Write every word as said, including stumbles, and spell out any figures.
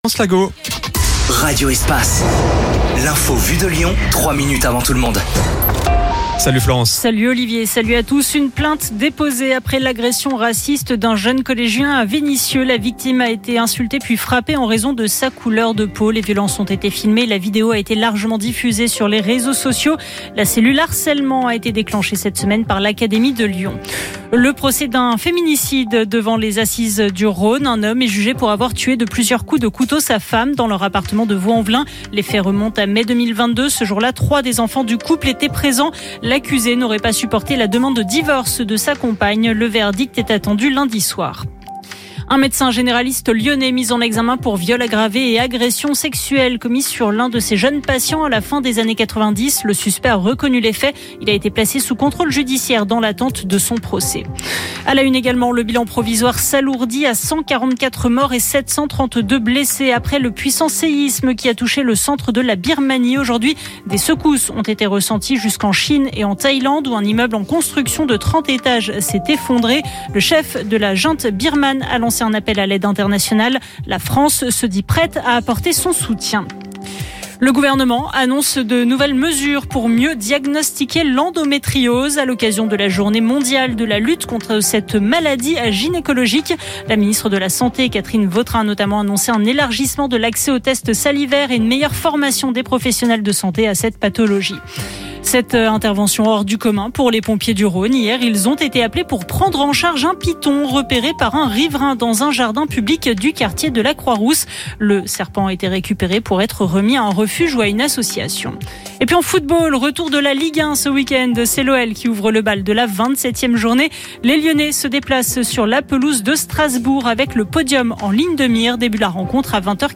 Lago. Radio Espace. L'info vue de Lyon, trois minutes avant tout le monde. Salut Florence. Salut Olivier, salut à tous. Une plainte déposée après l'agression raciste d'un jeune collégien à Vénissieux. La victime a été insultée puis frappée en raison de sa couleur de peau. Les violences ont été filmées. La vidéo a été largement diffusée sur les réseaux sociaux. La cellule harcèlement a été déclenchée cette semaine par l'Académie de Lyon. Le procès d'un féminicide devant les assises du Rhône. Un homme est jugé pour avoir tué de plusieurs coups de couteau sa femme dans leur appartement de Vaux-en-Velin. Les faits remontent à mai deux mille vingt-deux. Ce jour-là, trois des enfants du couple étaient présents. L'accusé n'aurait pas supporté la demande de divorce de sa compagne. Le verdict est attendu lundi soir. Un médecin généraliste lyonnais mis en examen pour viol aggravé et agression sexuelle commise sur l'un de ses jeunes patients à la fin des années quatre-vingt-dix. Le suspect a reconnu les faits. Il a été placé sous contrôle judiciaire dans l'attente de son procès. À la une également, le bilan provisoire s'alourdit à cent quarante-quatre morts et sept cent trente-deux blessés après le puissant séisme qui a touché le centre de la Birmanie. Aujourd'hui, des secousses ont été ressenties jusqu'en Chine et en Thaïlande où un immeuble en construction de trente étages s'est effondré. Le chef de la junte birmane a lancé un appel à l'aide internationale. La France se dit prête à apporter son soutien. Le gouvernement annonce de nouvelles mesures pour mieux diagnostiquer l'endométriose à l'occasion de la journée mondiale de la lutte contre cette maladie gynécologique. La ministre de la Santé, Catherine Vautrin, a notamment annoncé un élargissement de l'accès aux tests salivaires et une meilleure formation des professionnels de santé à cette pathologie. Cette intervention hors du commun pour les pompiers du Rhône. Hier, ils ont été appelés pour prendre en charge un python repéré par un riverain dans un jardin public du quartier de la Croix-Rousse. Le serpent a été récupéré pour être remis à un refuge ou à une association. Et puis en football, retour de la Ligue un ce week-end. C'est l'O L qui ouvre le bal de la vingt-septième journée. Les Lyonnais se déplacent sur la pelouse de Strasbourg avec le podium en ligne de mire. Début de la rencontre à vingt heures.